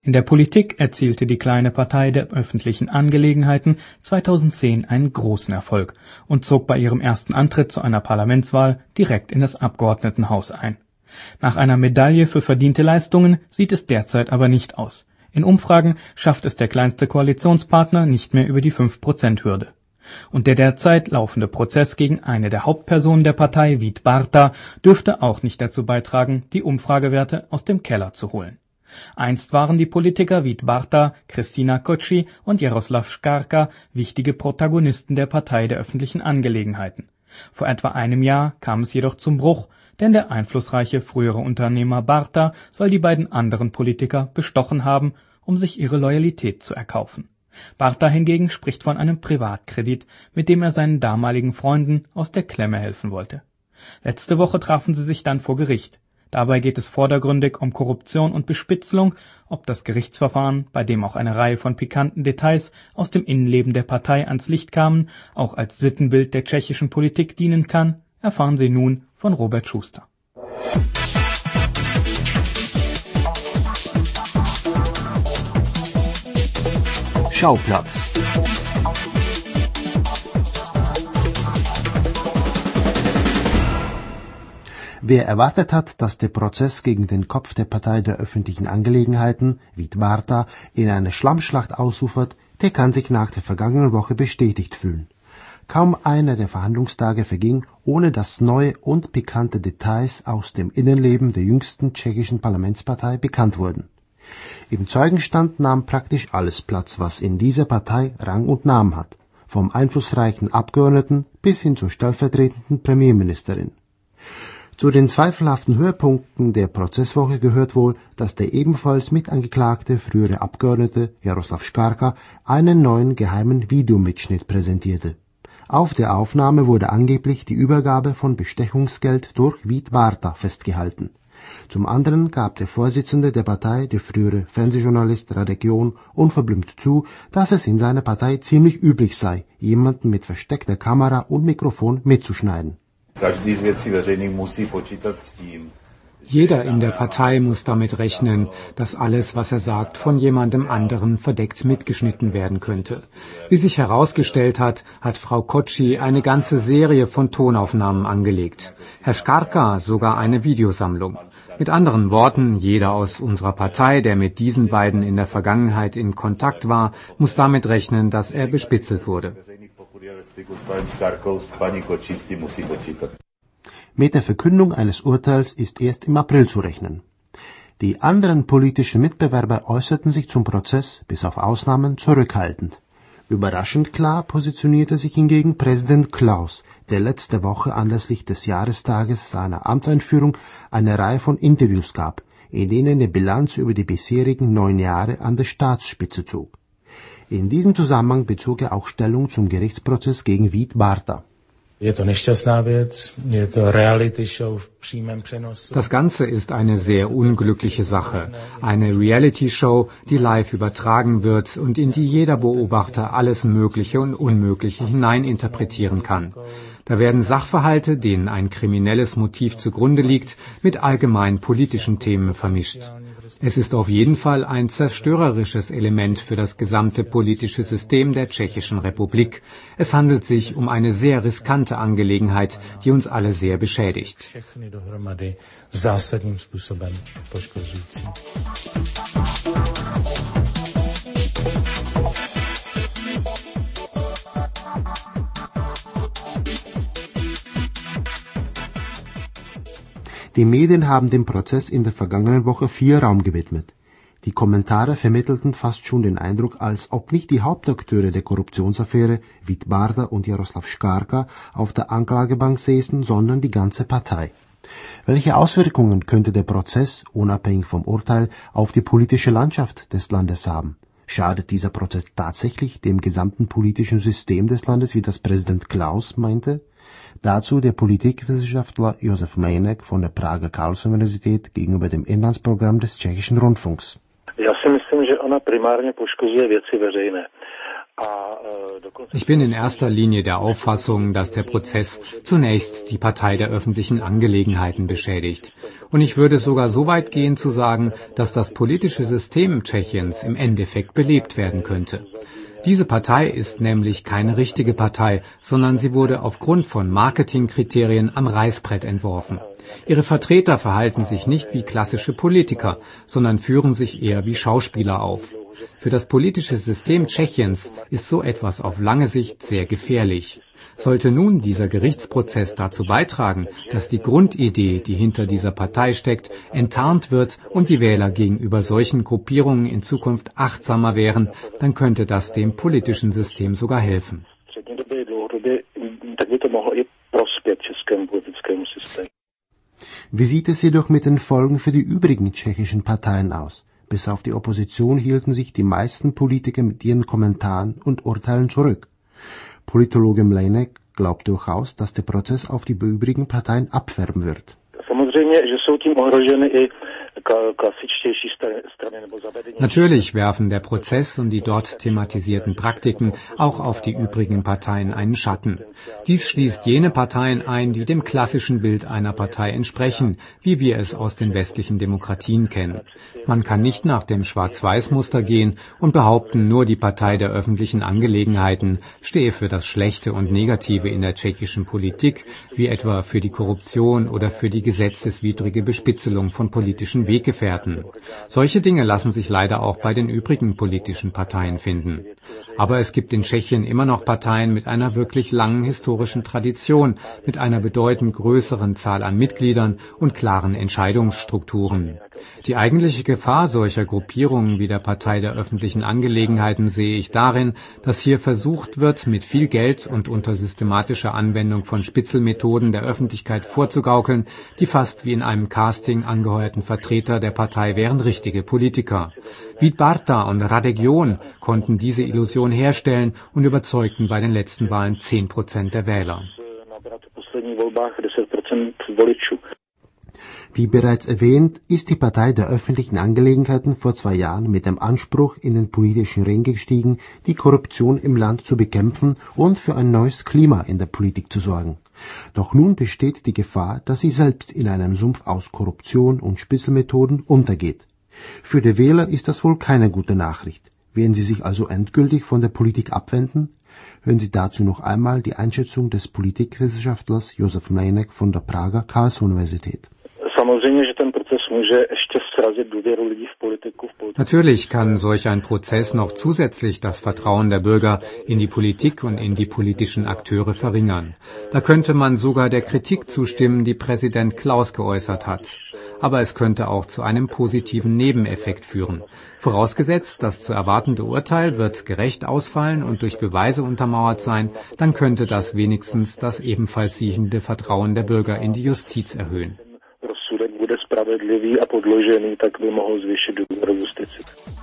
In der Politik erzielte die kleine Partei der öffentlichen Angelegenheiten 2010 einen großen Erfolg und zog bei ihrem ersten Antritt zu einer Parlamentswahl direkt in das Abgeordnetenhaus ein. Nach einer Medaille für verdiente Leistungen sieht es derzeit aber nicht aus. In Umfragen schafft es der kleinste Koalitionspartner nicht mehr über die 5%-Hürde. Und der derzeit laufende Prozess gegen eine der Hauptpersonen der Partei, Vít Barta, dürfte auch nicht dazu beitragen, die Umfragewerte aus dem Keller zu holen. Einst waren die Politiker Vít Barta, Kristina Kocsi und Jaroslav Škárka wichtige Protagonisten der Partei der öffentlichen Angelegenheiten. Vor etwa einem Jahr kam es jedoch zum Bruch, denn der einflussreiche frühere Unternehmer Barta soll die beiden anderen Politiker bestochen haben, um sich ihre Loyalität zu erkaufen. Barta hingegen spricht von einem Privatkredit, mit dem er seinen damaligen Freunden aus der Klemme helfen wollte. Letzte Woche trafen sie sich dann vor Gericht. Dabei geht es vordergründig um Korruption und Bespitzelung, ob das Gerichtsverfahren, bei dem auch eine Reihe von pikanten Details aus dem Innenleben der Partei ans Licht kamen, auch als Sittenbild der tschechischen Politik dienen kann, erfahren Sie nun von Robert Schuster. Schauplatz. Wer erwartet hat, dass der Prozess gegen den Kopf der Partei der öffentlichen Angelegenheiten, Vít Barta, in eine Schlammschlacht ausufert, der kann sich nach der vergangenen Woche bestätigt fühlen. Kaum einer der Verhandlungstage verging, ohne dass neue und pikante Details aus dem Innenleben der jüngsten tschechischen Parlamentspartei bekannt wurden. Im Zeugenstand nahm praktisch alles Platz, was in dieser Partei Rang und Namen hat, vom einflussreichen Abgeordneten bis hin zur stellvertretenden Premierministerin. Zu den zweifelhaften Höhepunkten der Prozesswoche gehört wohl, dass der ebenfalls mitangeklagte frühere Abgeordnete Jaroslav Škárka einen neuen geheimen Videomitschnitt präsentierte. Auf der Aufnahme wurde angeblich die Übergabe von Bestechungsgeld durch Vít Barta festgehalten. Zum anderen gab der Vorsitzende der Partei, der frühere Fernsehjournalist Radek John, unverblümt zu, dass es in seiner Partei ziemlich üblich sei, jemanden mit versteckter Kamera und Mikrofon mitzuschneiden. Jeder in der Partei muss damit rechnen, dass alles, was er sagt, von jemandem anderen verdeckt mitgeschnitten werden könnte. Wie sich herausgestellt hat, hat Frau Kocsi eine ganze Serie von Tonaufnahmen angelegt. Herr Škárka sogar eine Videosammlung. Mit anderen Worten, jeder aus unserer Partei, der mit diesen beiden in der Vergangenheit in Kontakt war, muss damit rechnen, dass er bespitzelt wurde. Mit der Verkündung eines Urteils ist erst im April zu rechnen. Die anderen politischen Mitbewerber äußerten sich zum Prozess, bis auf Ausnahmen, zurückhaltend. Überraschend klar positionierte sich hingegen Präsident Klaus, der letzte Woche anlässlich des Jahrestages seiner Amtseinführung eine Reihe von Interviews gab, in denen er eine Bilanz über die bisherigen 9 Jahre an der Staatsspitze zog. In diesem Zusammenhang bezog er auch Stellung zum Gerichtsprozess gegen Vít Barta. Das Ganze ist eine sehr unglückliche Sache. Eine Reality-Show, die live übertragen wird und in die jeder Beobachter alles Mögliche und Unmögliche hineininterpretieren kann. Da werden Sachverhalte, denen ein kriminelles Motiv zugrunde liegt, mit allgemein politischen Themen vermischt. Es ist auf jeden Fall ein zerstörerisches Element für das gesamte politische System der Tschechischen Republik. Es handelt sich um eine sehr riskante Angelegenheit, die uns alle sehr beschädigt. Die Medien haben dem Prozess in der vergangenen Woche viel Raum gewidmet. Die Kommentare vermittelten fast schon den Eindruck, als ob nicht die Hauptakteure der Korruptionsaffäre, Vít Barta und Jaroslav Škárka, auf der Anklagebank säßen, sondern die ganze Partei. Welche Auswirkungen könnte der Prozess, unabhängig vom Urteil, auf die politische Landschaft des Landes haben? Schadet dieser Prozess tatsächlich dem gesamten politischen System des Landes, wie das Präsident Klaus meinte? Dazu der Politikwissenschaftler Josef Mlejnek von der Prager Karls-Universität gegenüber dem Inlandsprogramm des tschechischen Rundfunks. Já si myslím, že ona primárně poškozuje věci veřejné. Ich bin in erster Linie der Auffassung, dass der Prozess zunächst die Partei der öffentlichen Angelegenheiten beschädigt. Und ich würde sogar so weit gehen zu sagen, dass das politische System Tschechiens im Endeffekt belebt werden könnte. Diese Partei ist nämlich keine richtige Partei, sondern sie wurde aufgrund von Marketingkriterien am Reißbrett entworfen. Ihre Vertreter verhalten sich nicht wie klassische Politiker, sondern führen sich eher wie Schauspieler auf. Für das politische System Tschechiens ist so etwas auf lange Sicht sehr gefährlich. Sollte nun dieser Gerichtsprozess dazu beitragen, dass die Grundidee, die hinter dieser Partei steckt, enttarnt wird und die Wähler gegenüber solchen Gruppierungen in Zukunft achtsamer wären, dann könnte das dem politischen System sogar helfen. Wie sieht es jedoch mit den Folgen für die übrigen tschechischen Parteien aus? Bis auf die Opposition hielten sich die meisten Politiker mit ihren Kommentaren und Urteilen zurück. Politologe Mlejnek glaubt durchaus, dass der Prozess auf die übrigen Parteien abfärben wird. Natürlich werfen der Prozess und die dort thematisierten Praktiken auch auf die übrigen Parteien einen Schatten. Dies schließt jene Parteien ein, die dem klassischen Bild einer Partei entsprechen, wie wir es aus den westlichen Demokratien kennen. Man kann nicht nach dem Schwarz-Weiß-Muster gehen und behaupten, nur die Partei der öffentlichen Angelegenheiten stehe für das Schlechte und Negative in der tschechischen Politik, wie etwa für die Korruption oder für die gesetzeswidrige Bespitzelung von politischen Weggefährten. Solche Dinge lassen sich leider auch bei den übrigen politischen Parteien finden. Aber es gibt in Tschechien immer noch Parteien mit einer wirklich langen historischen Tradition, mit einer bedeutend größeren Zahl an Mitgliedern und klaren Entscheidungsstrukturen. Die eigentliche Gefahr solcher Gruppierungen wie der Partei der öffentlichen Angelegenheiten sehe ich darin, dass hier versucht wird, mit viel Geld und unter systematischer Anwendung von Spitzelmethoden der Öffentlichkeit vorzugaukeln, die fast wie in einem Casting angeheuerten Vertreter der Partei wären richtige Politiker. Vít Barta und Radek John konnten diese Illusion herstellen und überzeugten bei den letzten Wahlen 10% der Wähler. Wie bereits erwähnt, ist die Partei der öffentlichen Angelegenheiten vor 2 Jahren mit dem Anspruch in den politischen Ring gestiegen, die Korruption im Land zu bekämpfen und für ein neues Klima in der Politik zu sorgen. Doch nun besteht die Gefahr, dass sie selbst in einem Sumpf aus Korruption und Spitzelmethoden untergeht. Für die Wähler ist das wohl keine gute Nachricht. Werden sie sich also endgültig von der Politik abwenden? Hören Sie dazu noch einmal die Einschätzung des Politikwissenschaftlers Josef Mlejnek von der Prager Karls-Universität. Natürlich kann solch ein Prozess noch zusätzlich das Vertrauen der Bürger in die Politik und in die politischen Akteure verringern. Da könnte man sogar der Kritik zustimmen, die Präsident Klaus geäußert hat. Aber es könnte auch zu einem positiven Nebeneffekt führen. Vorausgesetzt, das zu erwartende Urteil wird gerecht ausfallen und durch Beweise untermauert sein, dann könnte das wenigstens das ebenfalls siechende Vertrauen der Bürger in die Justiz erhöhen. Rozsudek bude spravedlivý a podložený, tak by mohl zvýšit důvěru v justici.